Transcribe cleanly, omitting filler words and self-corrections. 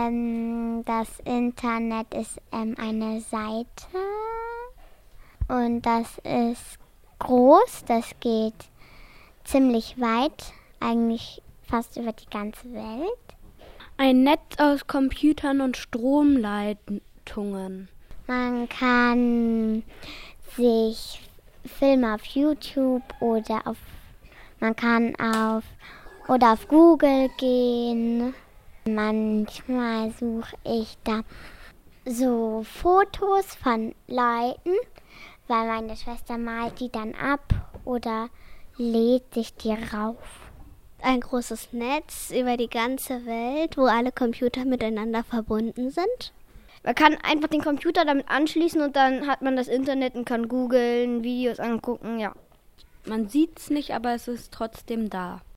Das Internet ist eine Seite und das ist groß, das geht ziemlich weit, eigentlich fast über die ganze Welt. Ein Netz aus Computern und Stromleitungen. Man kann sich Filme auf YouTube oder auf Google gehen. Manchmal suche ich da so Fotos von Leuten, weil meine Schwester malt die dann ab oder lädt sich die rauf. Ein großes Netz über die ganze Welt, wo alle Computer miteinander verbunden sind. Man kann einfach den Computer damit anschließen und dann hat man das Internet und kann googeln, Videos angucken, ja. Man sieht's nicht, aber es ist trotzdem da.